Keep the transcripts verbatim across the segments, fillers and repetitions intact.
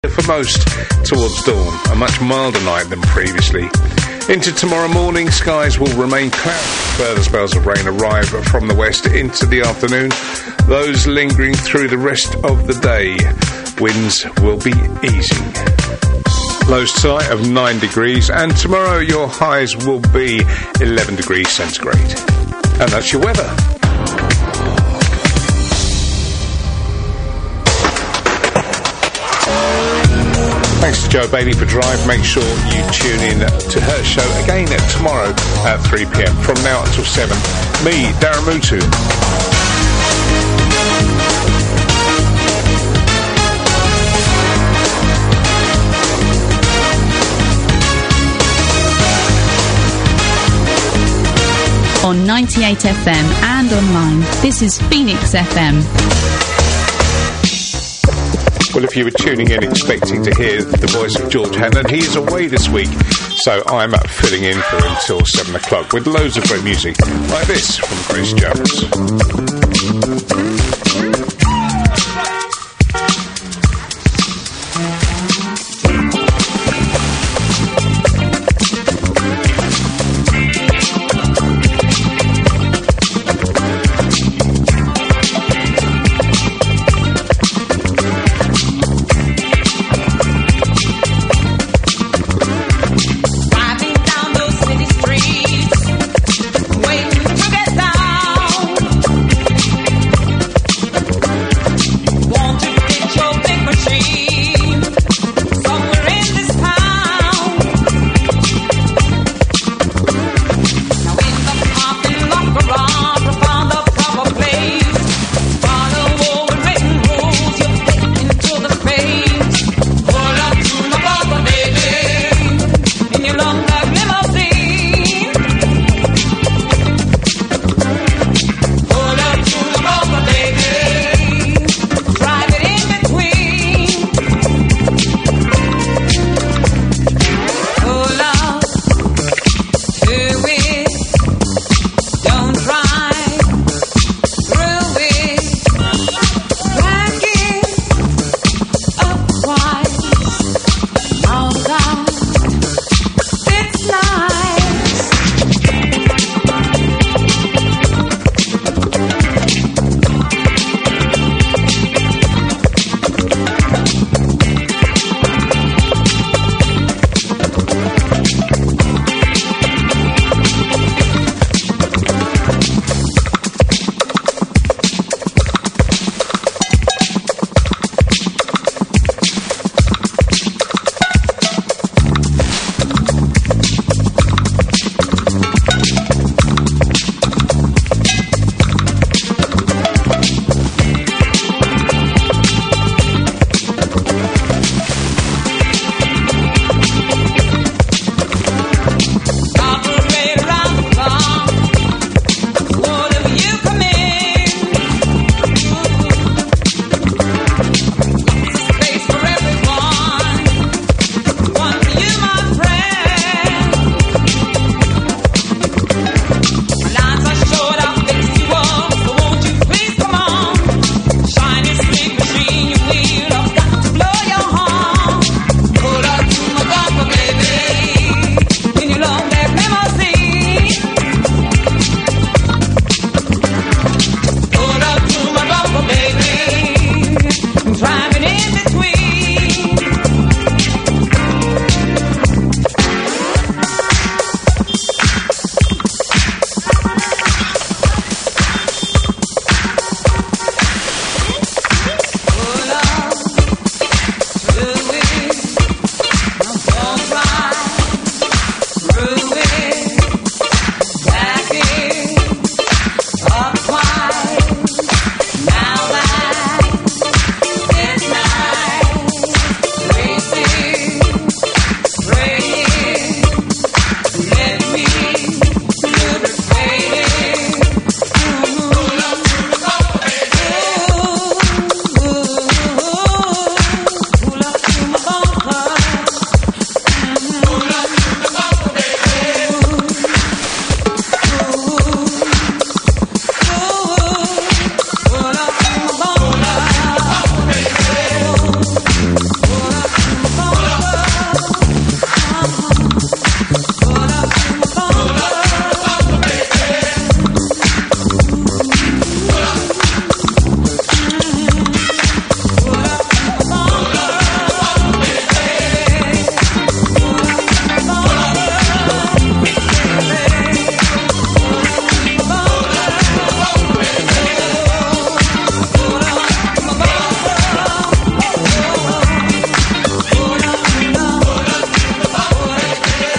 For most towards dawn, a much milder night than previously. Into tomorrow morning, skies will remain cloudy. Further spells of rain arrive from the west into the afternoon, those lingering through the rest of the day. Winds will be easing. Lows tonight of nine degrees, and tomorrow your highs will be eleven degrees centigrade. And that's your weather. Thanks to Joe Bailey for Drive. Make sure you tune in to her show again tomorrow at three p.m. From now until seven. Me, Darren Mutu. On ninety-eight F M and online, this is Phoenix F M. Well, if you were tuning in expecting to hear the voice of George Hannon, he is away this week, so I'm up filling in for him until seven o'clock with loads of great music like this from Grace Jones. Waiting to get down.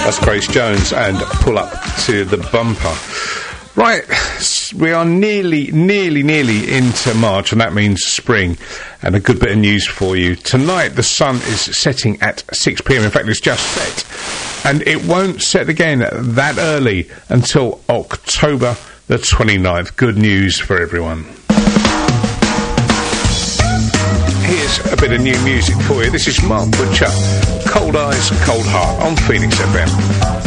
That's Grace Jones and Pull Up to the Bumper. Right, we are nearly, nearly, nearly into March, and that means spring. And a good bit of news for you. Tonight, the sun is setting at six p m. In fact, it's just set. And it won't set again that early until October the twenty-ninth. Good news for everyone. Here's a bit of new music for you. This is Mark Butcher, Cold Eyes, Cold Heart on Phoenix F M.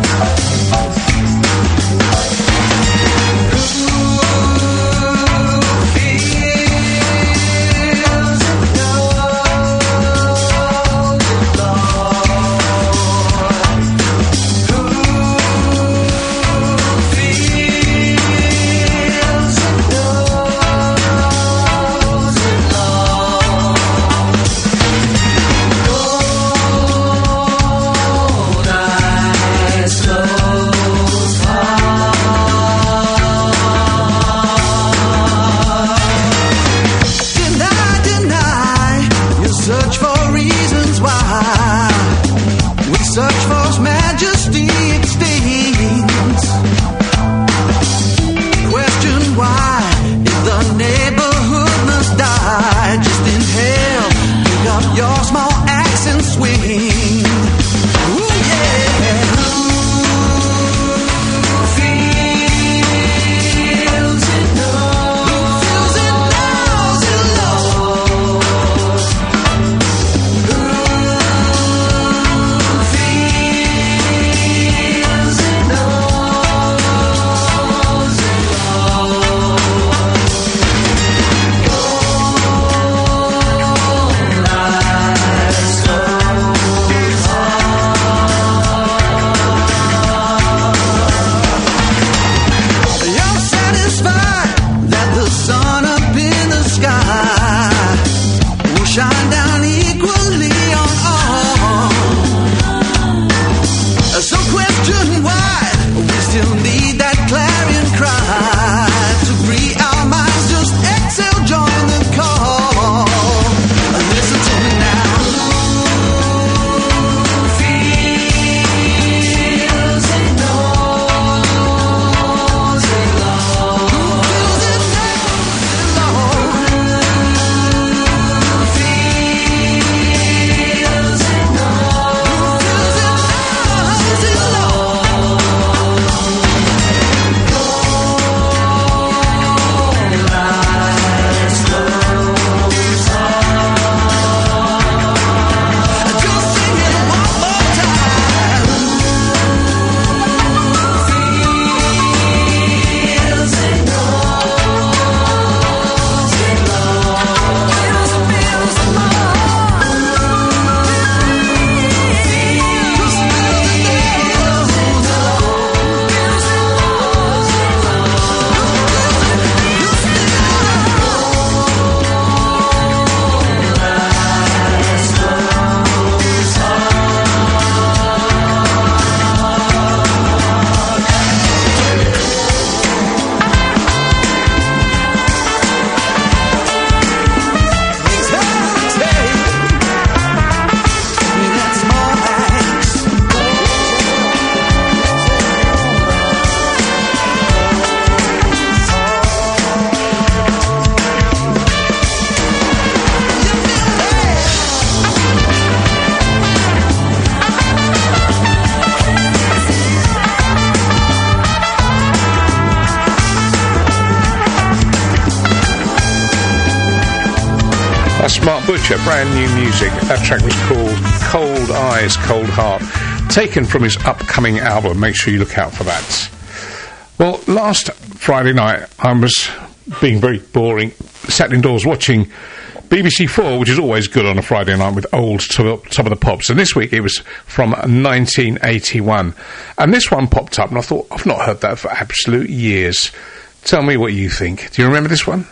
Mark Butcher, brand new music. That track was called Cold Eyes, Cold Heart, taken from his upcoming album. Make sure you look out for that. Well, last Friday night I was being very boring, sat indoors watching B B C Four, which is always good on a Friday night with old Top of the Pops, and this week it was from nineteen eighty-one, and this one popped up and I thought, I've not heard that for absolute years. Tell me what you think. Do you remember this one?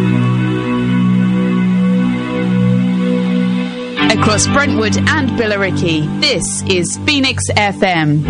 Across Brentwood and Billericay, this is Phoenix F M.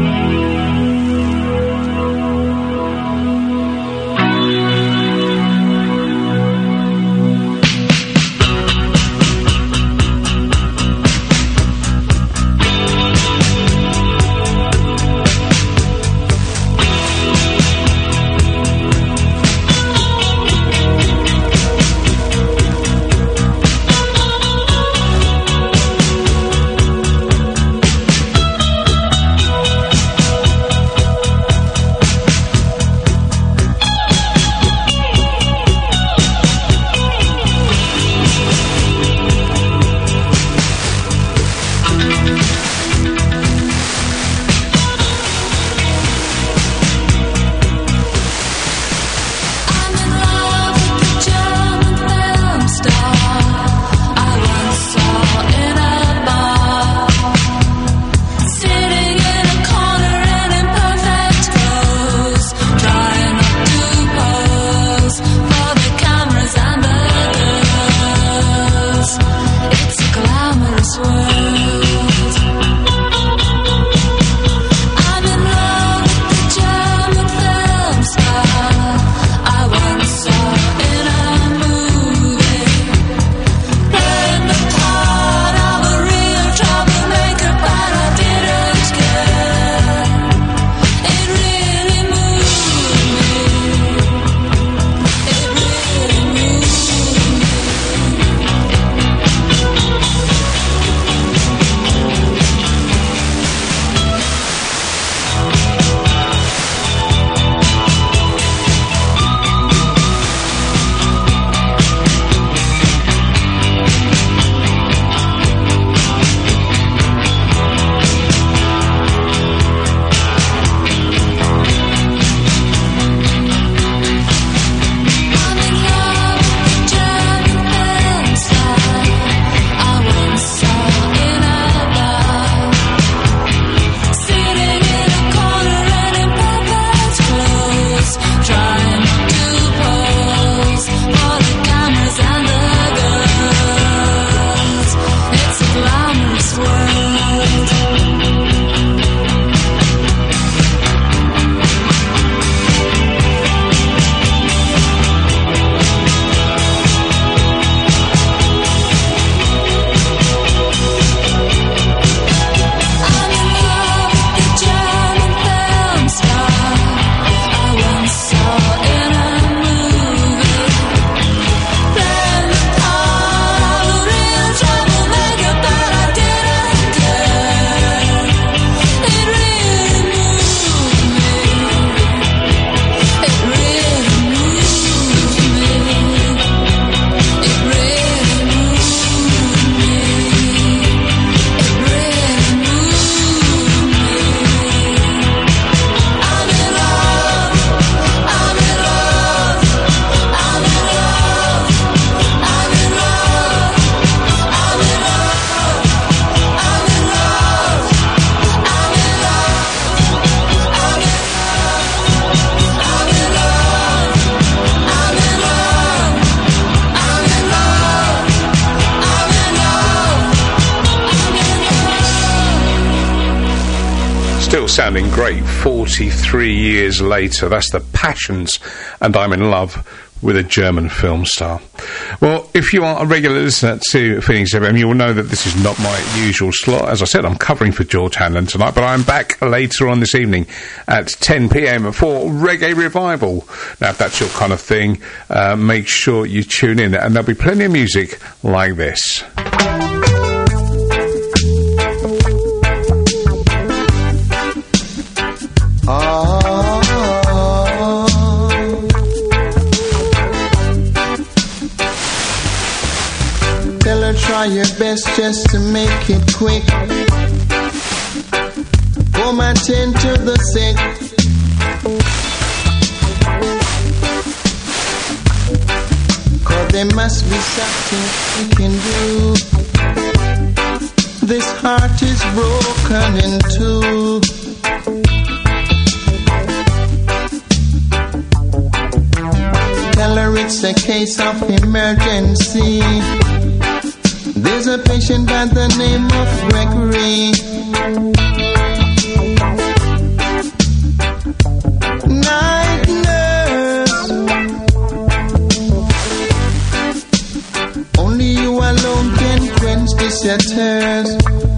Still sounding great forty-three years later. That's the Passions, and I'm in love with a German film star. Well, if you are a regular listener to Phoenix F M, you will know that this is not my usual slot. As I said, I'm covering for George Hanlon tonight, but I'm back later on this evening at ten p.m. for Reggae Revival. Now, if that's your kind of thing, uh, make sure you tune in, and there'll be plenty of music like this. Try your best just to make it quick. Home and tend to the sick. Cause there must be something we can do. This heart is broken in two. Tell her it's a case of emergency. There's a patient by the name of Gregory. Night nurse, only you alone can quench this your thirst.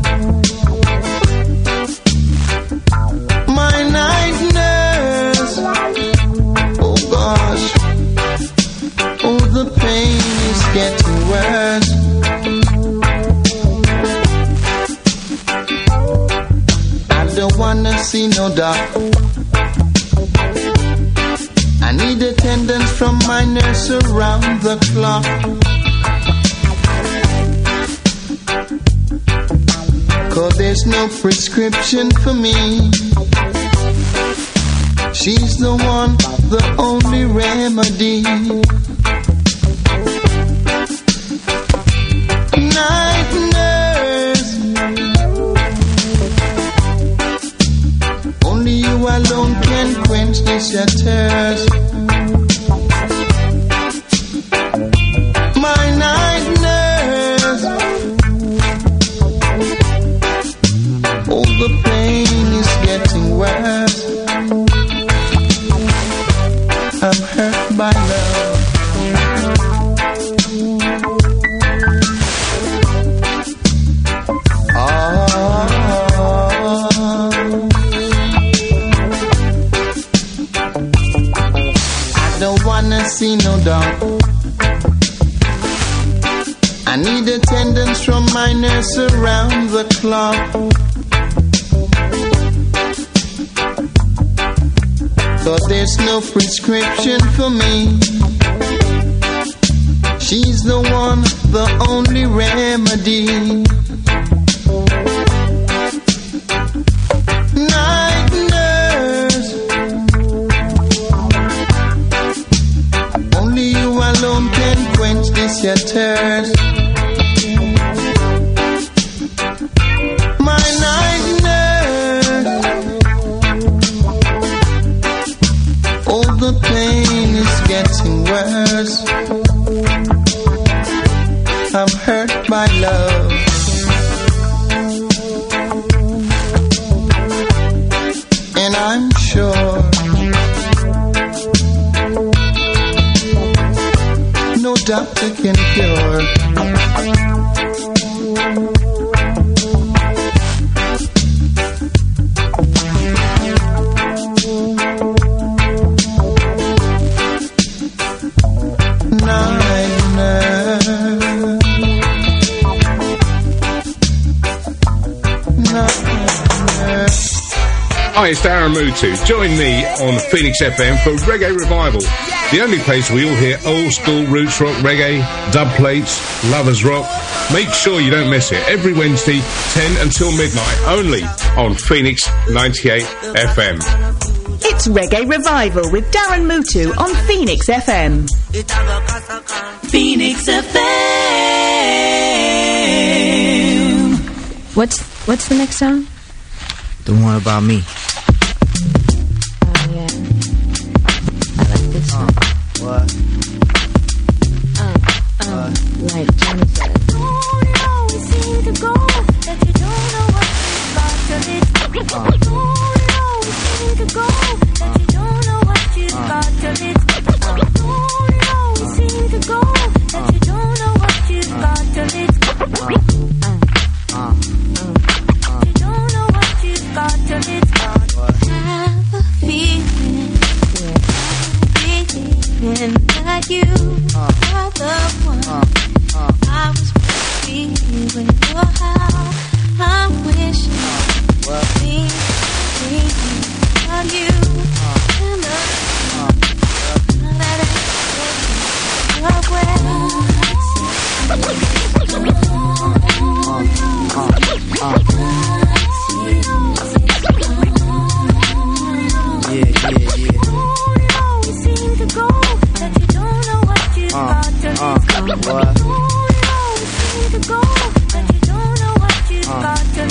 My night nurse, oh gosh, oh the pain is getting worse. Wanna see no doc. I need attendance from my nurse around the clock. Cause there's no prescription for me. She's the one, the only remedy. Night nurse, you alone can quench this your thirst. My night nurse, oh the pain is getting worse. I'm hurt by love. See no doubt. I need attendance from my nurse around the clock. Cause there's no prescription for me. She's the one, the only remedy. Night nurse, only you alone can quench this your thirst. My night nurse, oh the pain is getting worse. I'm hurt by love. And I'm sure no doctor can cure. Hi, it's Darren Mutu. Join me on Phoenix F M for Reggae Revival, the only place we all hear old school roots rock reggae, dub plates, lovers rock. Make sure you don't miss it. Every Wednesday, ten until midnight, only on Phoenix ninety-eight F M. It's Reggae Revival with Darren Mutu on Phoenix F M. Phoenix F M. What's what's the next song? The one about me. Oh yeah, I like this uh, one. What? Uh, um, uh, like Johnny said. Don't you always see the goal that you don't know what it's about till it's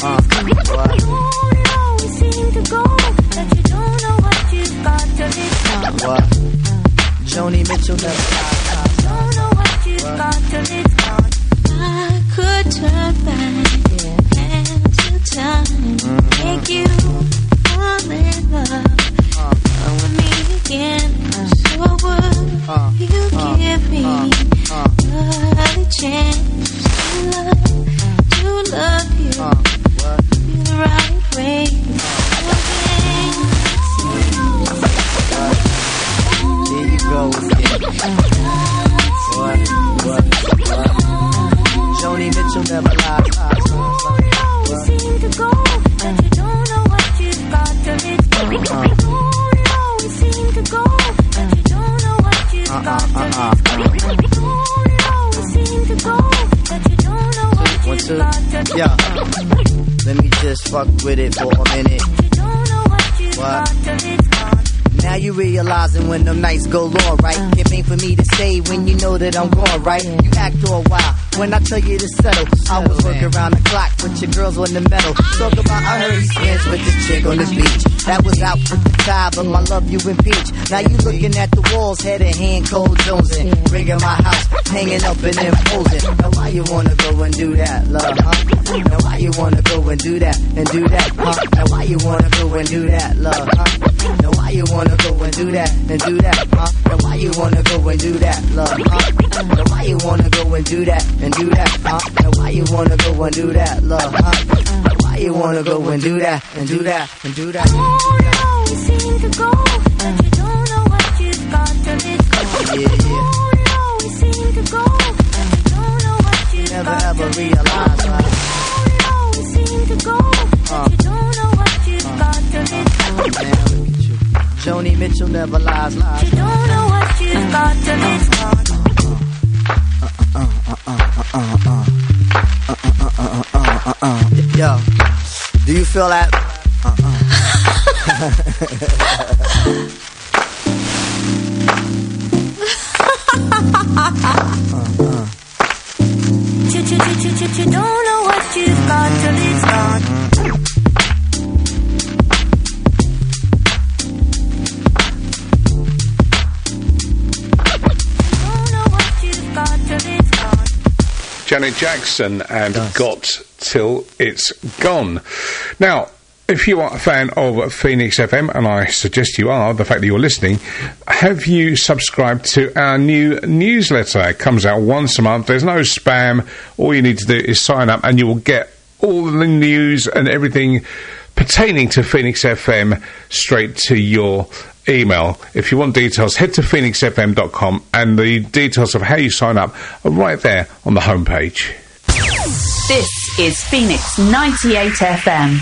Uh, what? You always seem to go, that you don't know what you've got till it's gone. What? Joni Mitchell never lies. Don't know what you've What? got till it's gone. I could turn back into time, make you fall in love with me again. I sure would. Uh, You give me another chance to love, to love you, Uh, what? in the right way. There you go again. What? What? What? Joni Mitchell never lies. You seem to go, and you don't know what you've got till it's gone. You always seem to go, and you don't know what you've got till it's gone. You always seem to go, and you don't know what One, you've two. got till it's Yeah. gone. Let me just fuck with it for a minute. You don't know what you've What? got till it's gone. Now you realizing when them nights go long, right? It ain't for me to stay when you know that I'm gone, right? You act all wild when I tell you to settle. I was working around the clock with your girls on the metal. Talk about I heard he swings with this chick on the beach. That was out with the tie, but my love you impeach. Now you looking at the walls, head and hand, cold jonesing. Rigging my house, hanging up and imposing. Now why you wanna go and do that, love, huh? Now why you wanna go and do that and do that, huh? Now why you wanna go and do that, love, huh? Now why you wanna go and do that and do that, huh? Now why you wanna go and do that, love, huh? Now why you wanna go and do that and do that, huh? Now why you wanna go and do that, love, huh? Now why you wanna go and do that and do that and do that? You always seem to go, and you don't know what you've got till it's gone. Yeah, yeah. You always seem to go, and you don't know what you've Never got ever till it's realize, gone. right? You always seem to go, and you don't know what you've got till it's gone. Man, look at you. Joni Mitchell never lies, lies. You don't know what you've got till it's gone. Yo, do you feel that? You, you, you, you, you, you don't know what you've got till it's gone. Don't know what you've got till it's gone. Janet Jackson and Dust. Got Till It's Gone. Now, if you are a fan of Phoenix F M, and I suggest you are, the fact that you're listening, have you subscribed to our new newsletter? It comes out once a month. There's no spam. All you need to do is sign up and you will get all the news and everything pertaining to Phoenix F M straight to your email. If you want details, head to phoenix f m dot com and the details of how you sign up are right there on the homepage. This is Phoenix ninety-eight F M.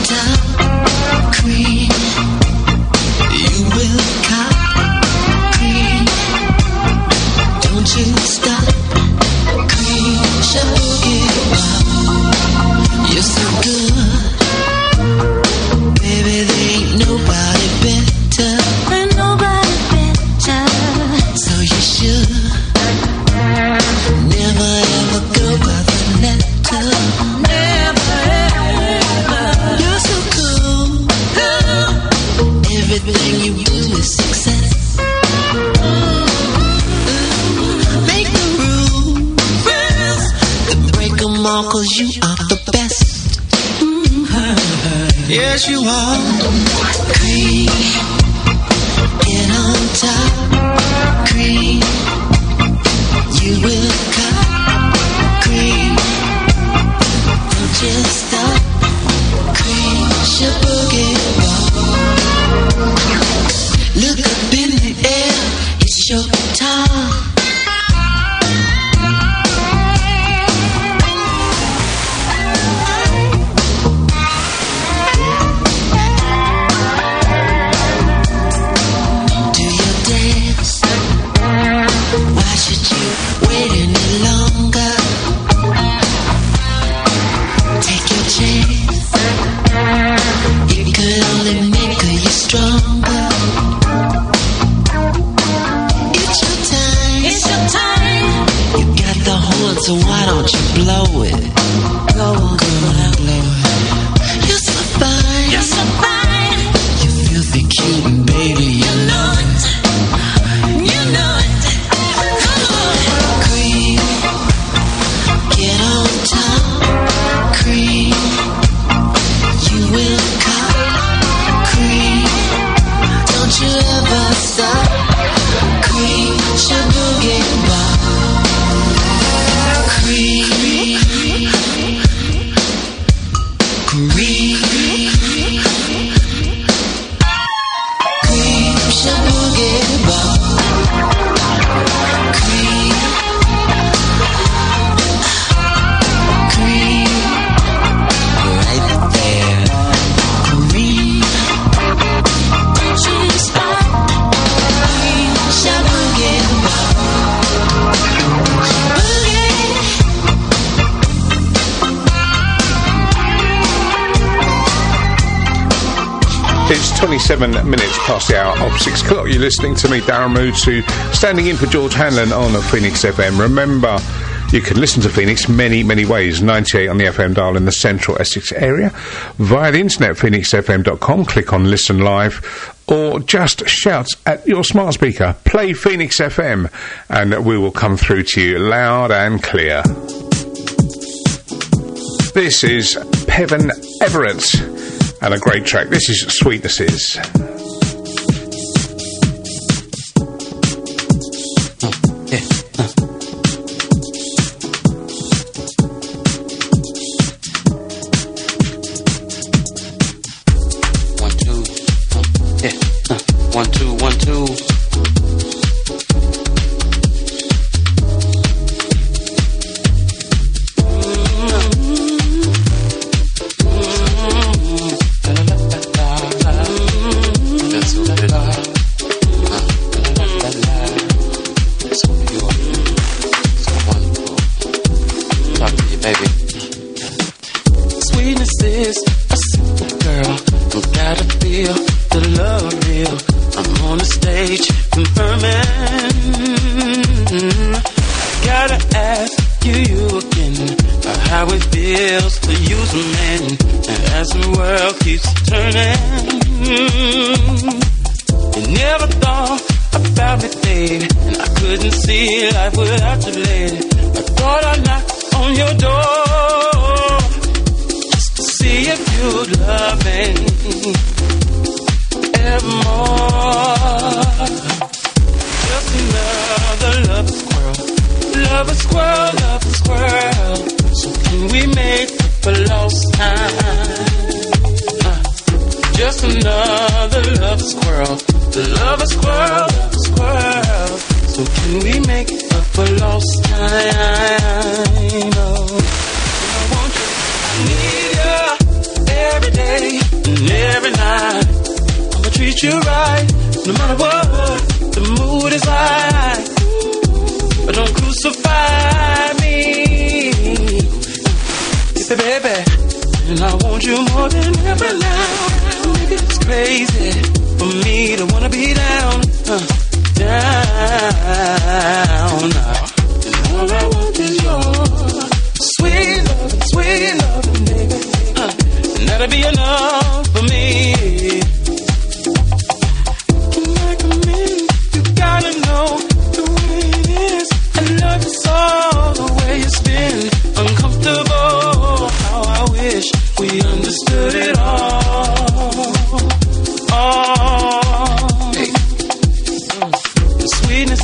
Cream, you will cop cream. on, cause you are the best. Mm-hmm. Yes, you are. Cream, get on top. Cream, you will cut. Cream, don't just stop. Cream, your boogie wall. Look up in the air, it's your time. So why don't you blow it? Blow on, blow on, blow it. You're so fine, you're so fine. You filthy cute and baby, you know it. You know it. Come on, cream, get on top. Cream, you will cut. Cream, don't you ever stop. Cream, shabugi bar. Cream, cream, cream, shabugi bar. Cream, cream, right there. Cream, don't you stop. Cream, shabugi bar. It's twenty-seven minutes past the hour of six o'clock. You're listening to me, Darren Mutu, standing in for George Hanlon on Phoenix F M. Remember, you can listen to Phoenix many, many ways. ninety-eight on the F M dial in the central Essex area. Via the internet, phoenix f m dot com. Click on Listen Live. Or just shout at your smart speaker, play Phoenix F M, and we will come through to you loud and clear. This is Peven Everett. And a great track. This is Sweetnesses. Oh, yeah. Uh. One, two. Uh, yeah. Uh. One, two, one, two. Uncomfortable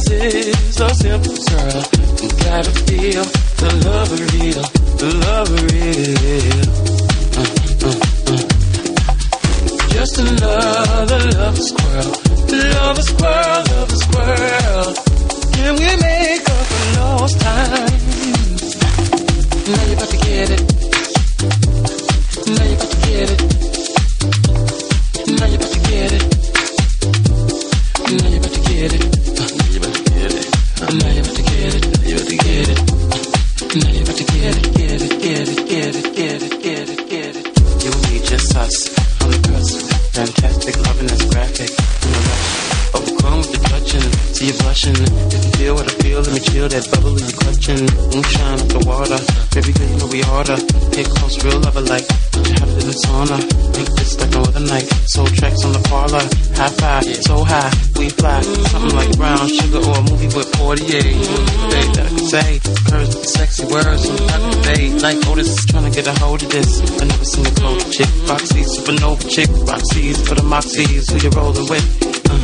Sweetness is a simple girl. You gotta feel the love of real, the love of real. Uh, uh, uh. Just another love squirrel, love a squirrel, love a squirrel. Can we make up for lost time? Now you're about to get it. Now you're about to get it. Now you're about to get it. Now you're about to get it. Now you're about to get it. Now you're about to get it. Now you're about to get it. Now you're about to get it. Get it. Get it. Get it. Get it. Get it. Get it. You and me, just us on the cusp. Fantastic, loving that's graphic. In a rush, overcome with the touching. See you blushing. If you feel what I feel, let me chill that bubble in your clutching. Moonshine up the water. Baby girl, you know we order. Get close, real lover like. Put your heart in the sauna. Make this like no other night. Soul tracks on the parlor. High five, so high, we fly. Something like brown sugar or a movie with forty-eight. They that I can say. Curves with the sexy words. I'm not debate. Like Otis is trying to get a hold of this. I never seen a cold chick. Roxy, supernova chick. Roxy's for the Moxies. Who you rolling with? Uh.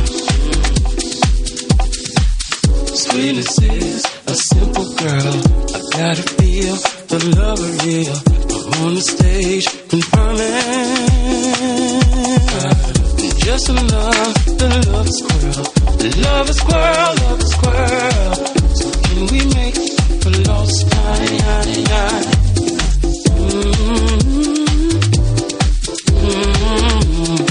Sweetness is a simple girl. I gotta feel the love of real. I'm on the stage confirming. Just enough the love squirrel. Love a squirrel, love a squirrel. So can we make for lost time? Mm-hmm. Mm-hmm.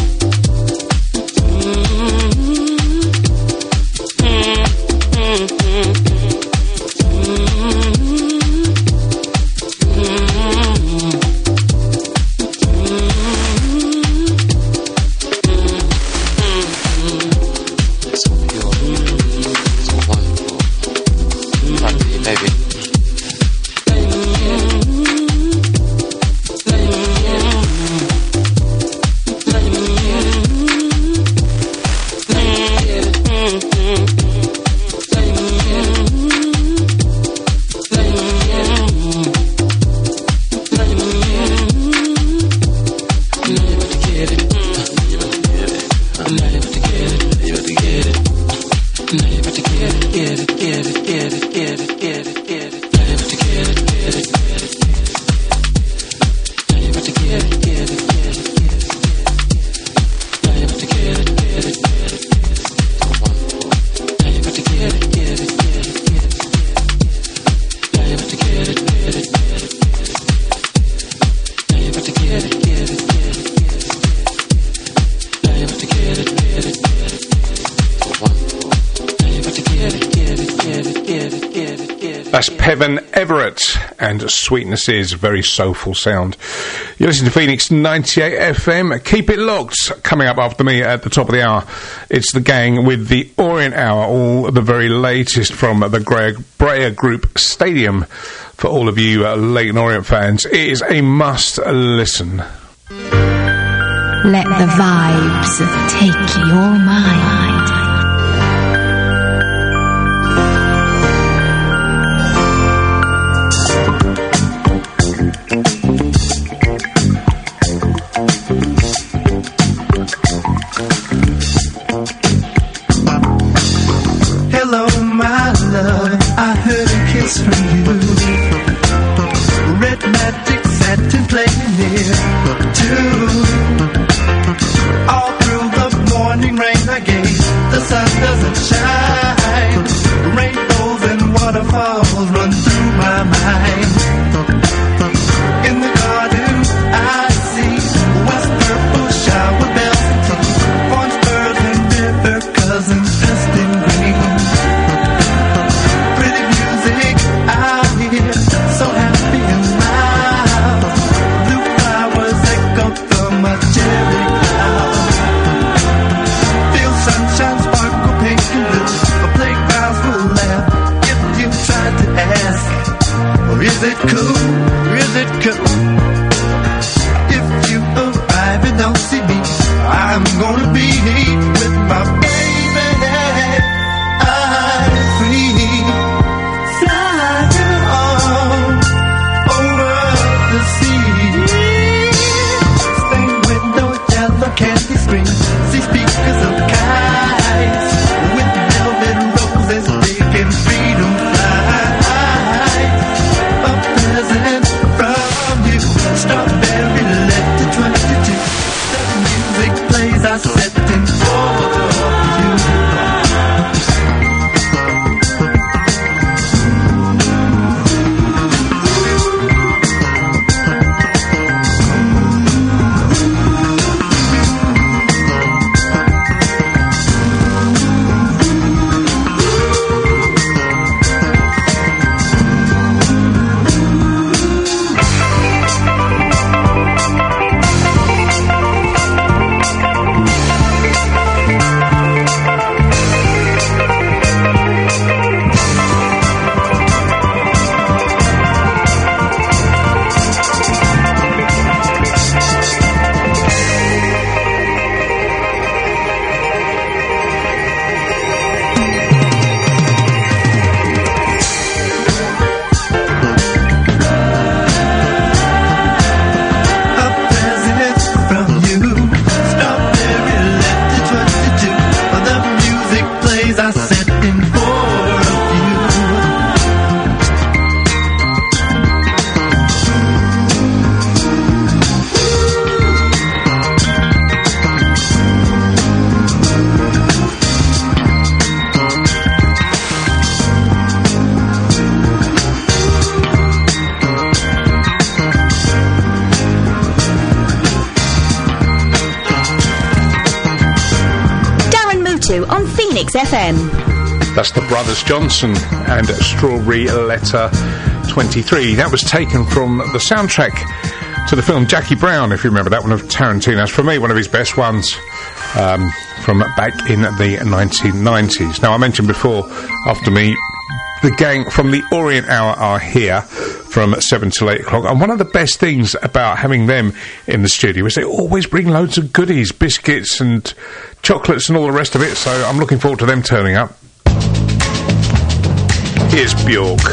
That's Peven Everett and Sweetness is very soulful sound. You listen to Phoenix ninety-eight F M. Keep it locked. Coming up after me at the top of the hour, it's the gang with the Orient Hour, all the very latest from the Greg Brea Group Stadium. For all of you uh, Leyton Orient fans, it is a must listen. Let the vibes take your mind. Hello, my love, I heard a kiss from you. Red magic satin playing near too. All through the morning rain I gave, the sun doesn't shine. Rainbows and waterfalls run through my mind. In the garden I see west purple shower bells and tea, orange birds and river cousins dressed in green. Pretty music I hear, so happy and loud. Blue flowers echo from a cherry cloud. Feel sunshine sparkle pink and blue. The playgrounds will laugh if you try to ask, or is it cool? Or is it cool? If you arrive and don't see me, I'm gonna be with my baby. I'm free, flying on over the sea. Stained window, yellow candy screen. See speakers of kites with velvet roses. trees are setting for a few. On Phoenix F M. That's the Brothers Johnson and Strawberry Letter twenty-three. That was taken from the soundtrack to the film Jackie Brown, if you remember that one, of Tarantino's. For me, one of his best ones um, from back in the nineteen nineties. Now, I mentioned before, after me, the gang from the Orient Hour are here from seven till eight o'clock, and one of the best things about having them in the studio is they always bring loads of goodies, biscuits and chocolates and all the rest of it, so I'm looking forward to them turning up. Here's Bjork.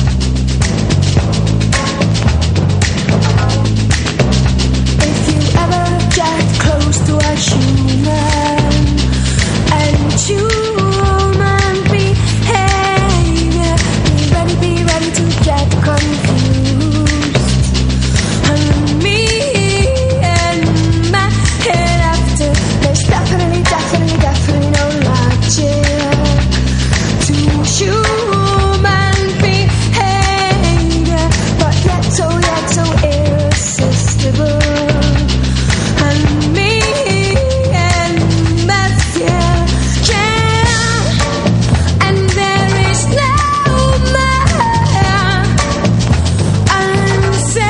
If you ever get close to a human and human behavior, be ready, be ready to get confused. And me and my head after, there's definitely, definitely, definitely no logic to human behavior, but yet so, yet so irresistible. And me and my fear, yeah, and there is no more uncertainty.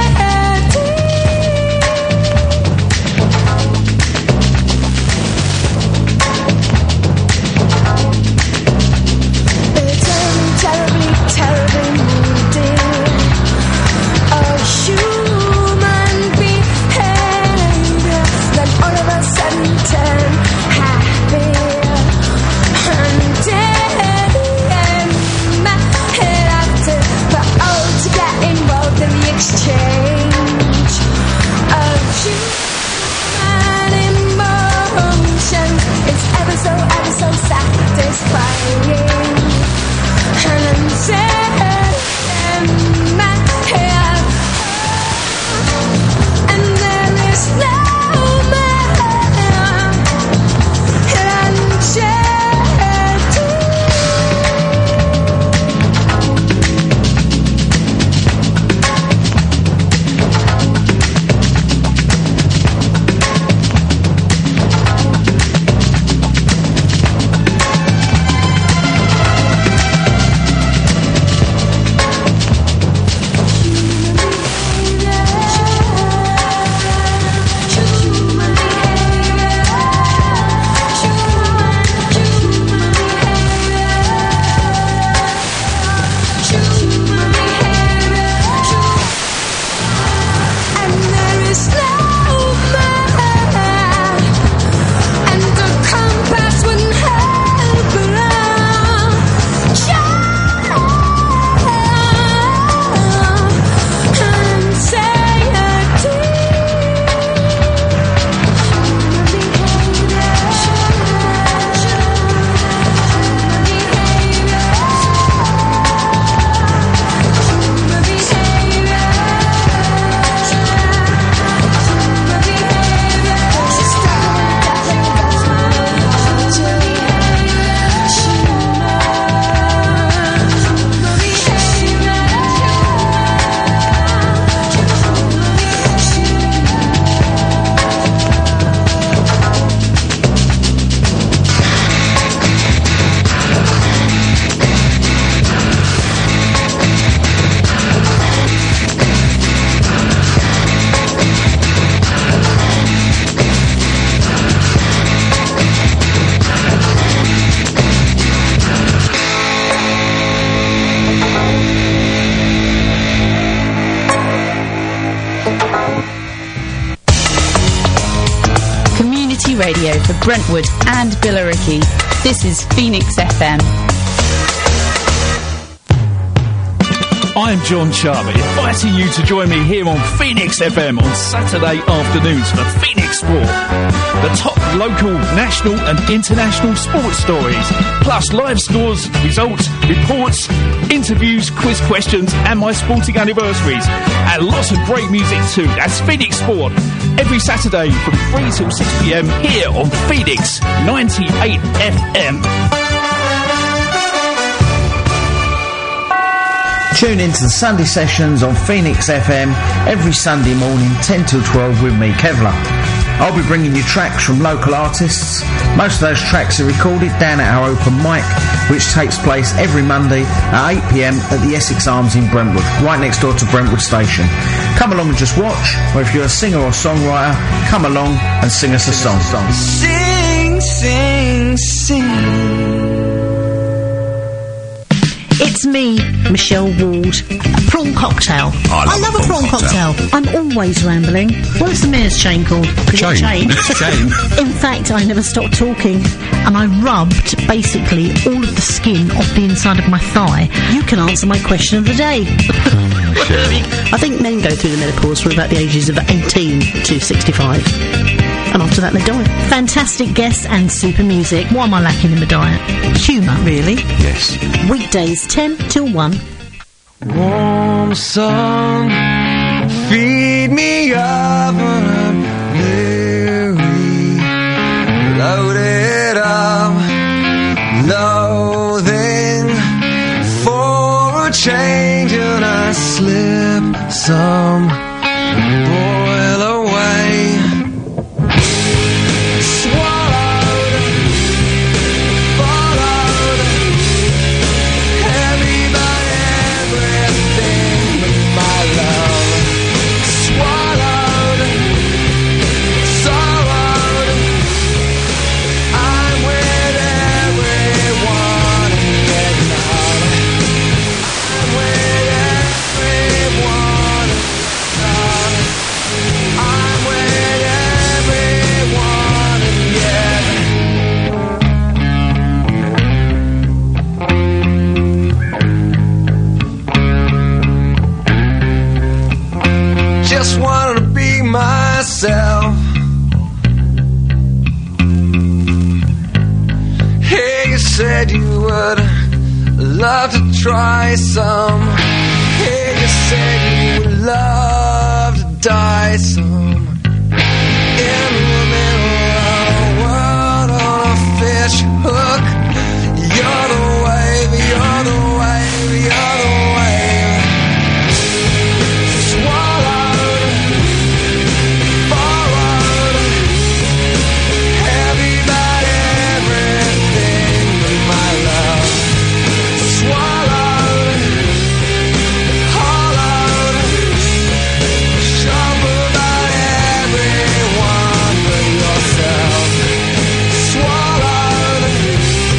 It's terribly, terribly, terribly needed a human behavior, then all of a sudden turn happy and dead in my head after, but oh, to get involved in the exchange of human emotions, it's ever so, ever so satisfying. And I'm sad in my head, and there is no more uncertainty. And there is no more, and the compass wouldn't help along. Community radio for Brentwood and Billericay. This is Phoenix F M. I'm John Charlie, inviting you to join me here on Phoenix F M on Saturday afternoons for Phoenix Sport. The top local, national and international sports stories, plus live scores, results, reports, interviews, quiz questions and my sporting anniversaries. And lots of great music too. That's Phoenix Sport. Every Saturday from three till six p m here on Phoenix ninety-eight F M. Tune into the Sunday sessions on Phoenix F M every Sunday morning, ten till twelve with me, Kevlar. I'll be bringing you tracks from local artists. Most of those tracks are recorded down at our open mic, which takes place every Monday at eight p m at the Essex Arms in Brentwood, right next door to Brentwood Station. Come along and just watch, or if you're a singer or songwriter, come along and sing us a song. Sing, sing, sing. It's me, Michelle Ward. A prawn cocktail. I love, I love a a prawn, prawn cocktail. cocktail. I'm always rambling. What's the mayor's chain called? Is it Chain. chain? It's chain. In fact, I never stopped talking, and I rubbed basically all of the skin off the inside of my thigh. You can answer my question of the day. I think men go through the menopause from about the ages of eighteen to sixty-five. And after that they die. Fantastic guests and super music. What am I lacking in the diet? Humour, really. Yes. Weekdays ten till one. Warm sun, feed me up when I'm weary. Load it up, loathing for a change, and I slip some boil away. Just wanted to be myself. Hey, you said you would love to try some. Hey, you said you would love to die some. In the middle of the world on a fish hook. You're the wave, you're the wave, you're the wave. Swallowed, borrowed, heavy by everything but my love. Swallowed, hollowed, shuffled by everyone but yourself. Swallowed,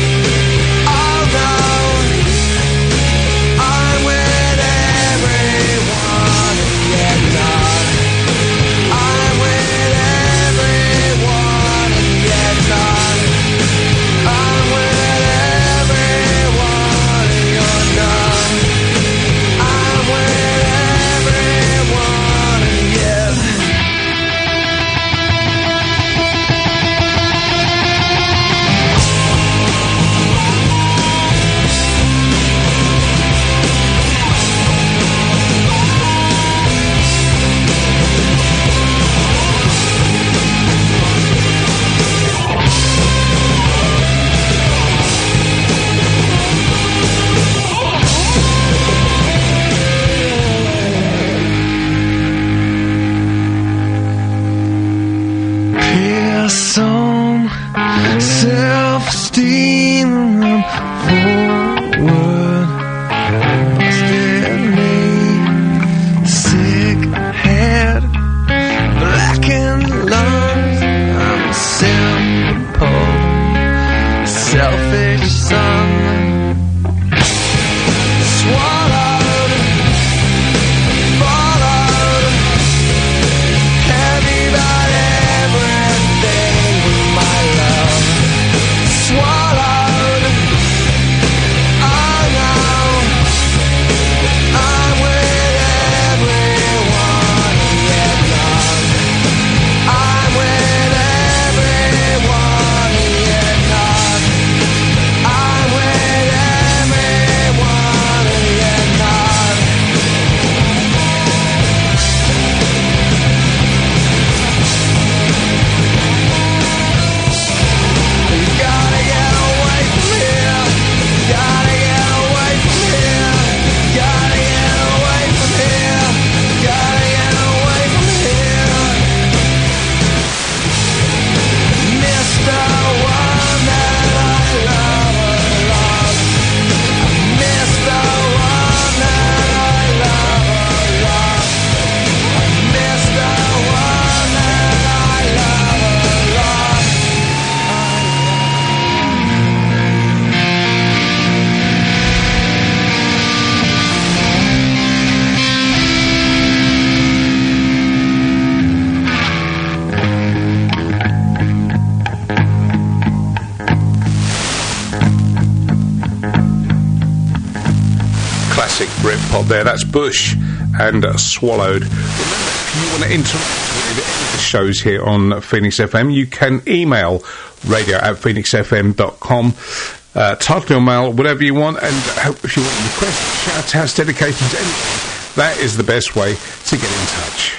classic Britpop there. That's Bush and uh, Swallowed. Remember, if you want to interact with any of the shows here on Phoenix F M, you can email radio at phoenix f m dot com. Uh, title your mail, whatever you want, and uh, if you want to request shout outs, dedications, anything, that is the best way to get in touch.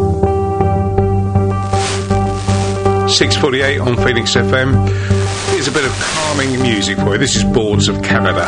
six forty-eight on Phoenix F M. Here's a bit of calming music for you. This is Boards of Canada.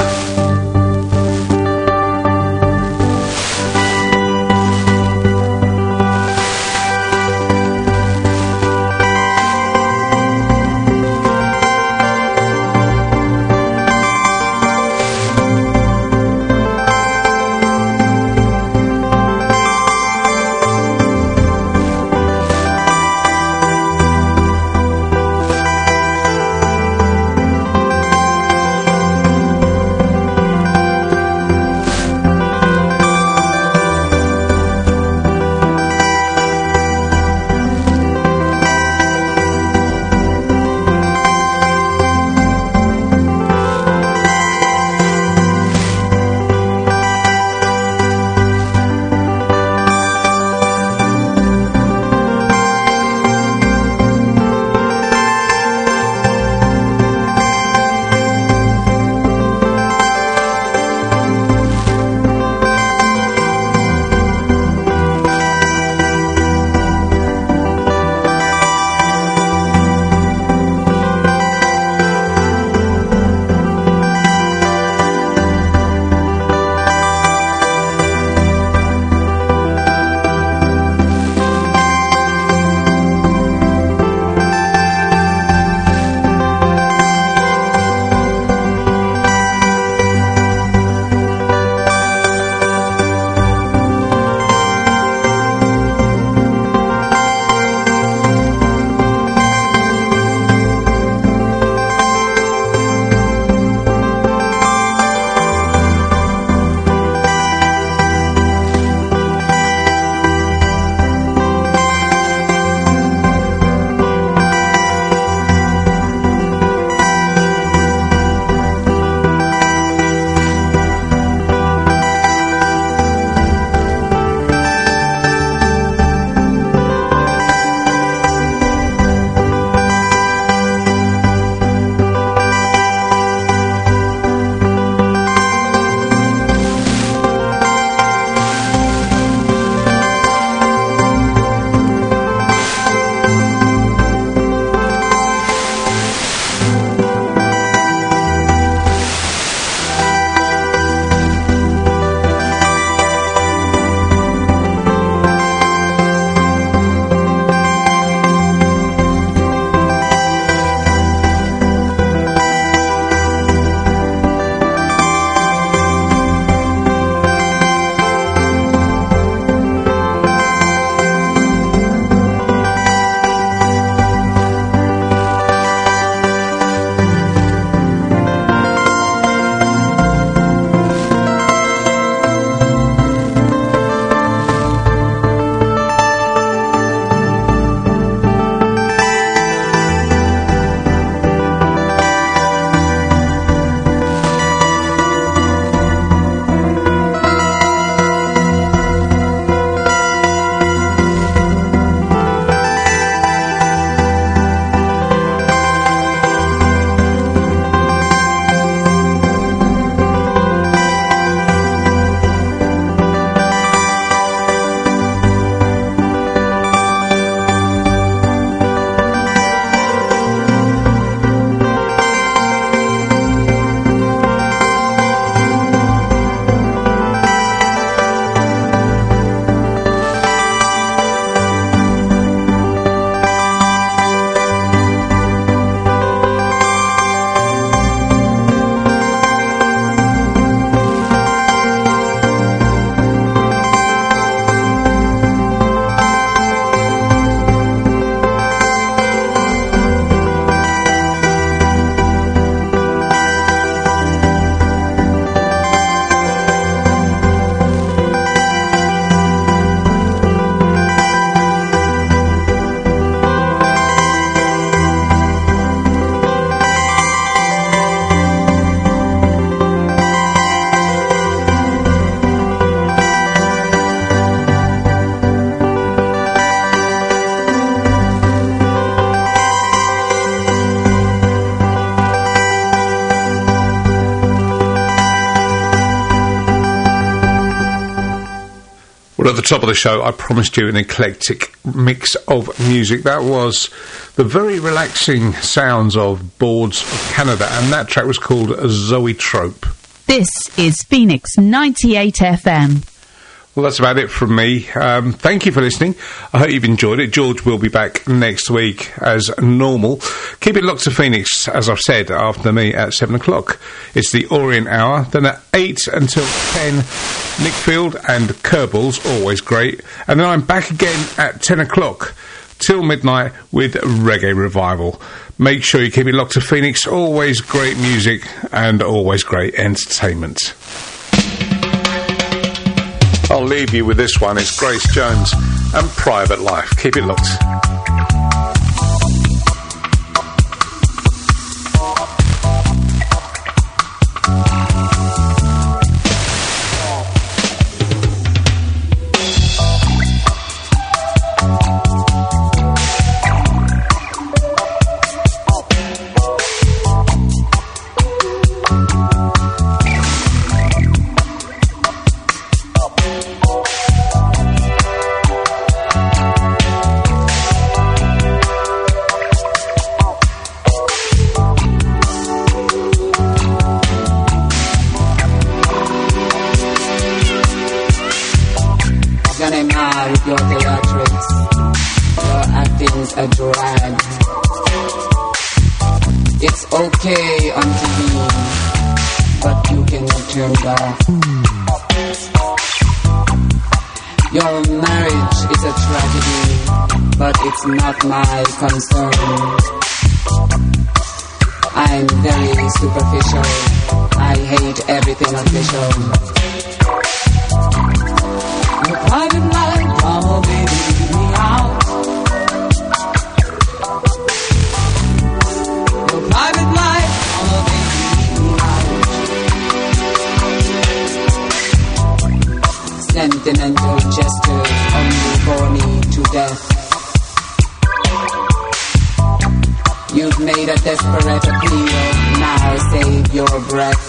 Well, at the top of the show, I promised you an eclectic mix of music. That was the very relaxing sounds of Boards of Canada, and that track was called Zoetrope. This is Phoenix ninety-eight F M. Well, that's about it from me. Um, thank you for listening. I hope you've enjoyed it. George will be back next week as normal. Keep it locked to Phoenix, as I've said, after me at seven o'clock. It's the Orient Hour. Then at eight until ten, Nick Field and Kerbals, always great. And then I'm back again at ten o'clock till midnight with Reggae Revival. Make sure you keep it locked to Phoenix. Always great music and always great entertainment. I'll leave you with this one. It's Grace Jones and Private Life. Keep it locked. Your theatrics, your acting's a drag. It's okay on T V, but you can turn it off. Your marriage is a tragedy, but it's not my concern. I'm very superficial. I hate everything official. Your private life, oh baby, leave me out. Your private life, oh baby, leave me out. Sentimental gestures only bore me to death. You've made a desperate appeal, now save your breath.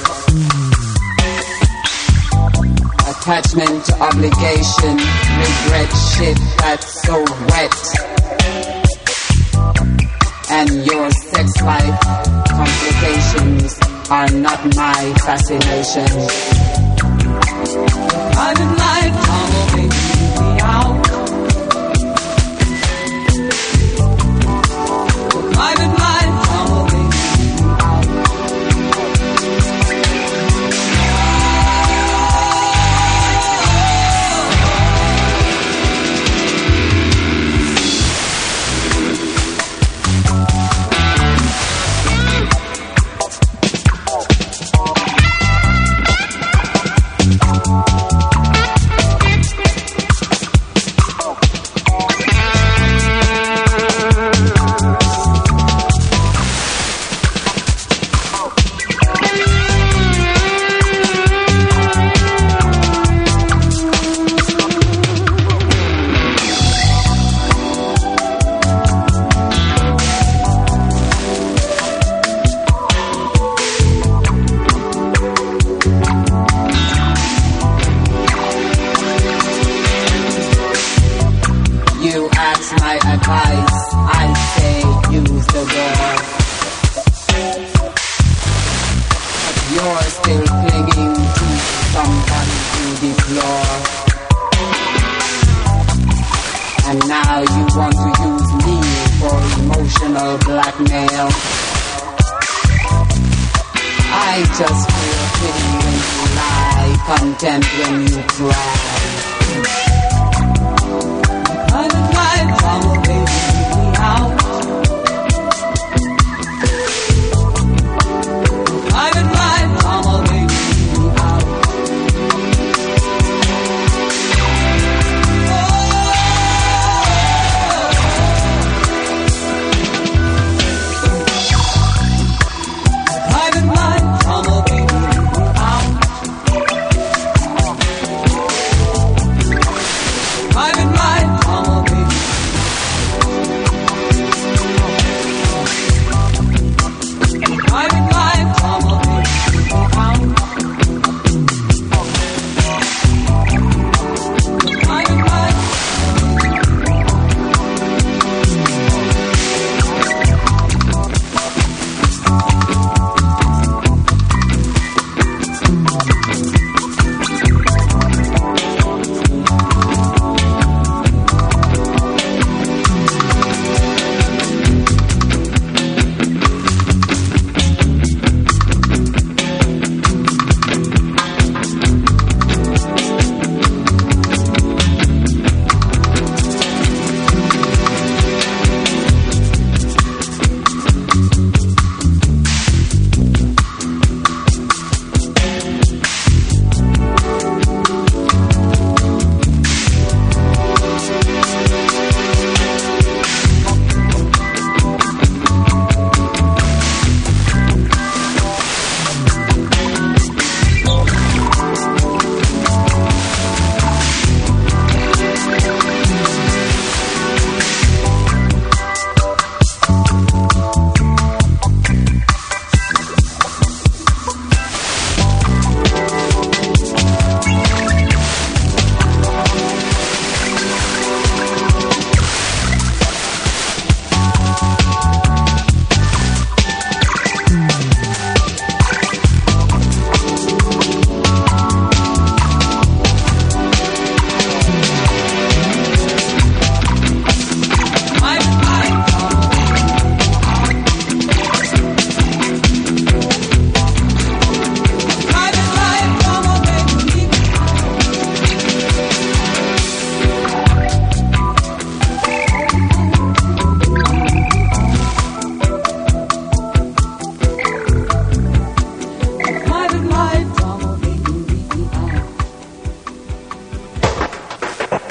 Attachment, obligation, regret, shit that's so wet. And your sex life complications are not my fascination. Private life, oh baby, leave me out. Private life, oh baby, leave me out. Just feel pity when you lie, contempt when you cry.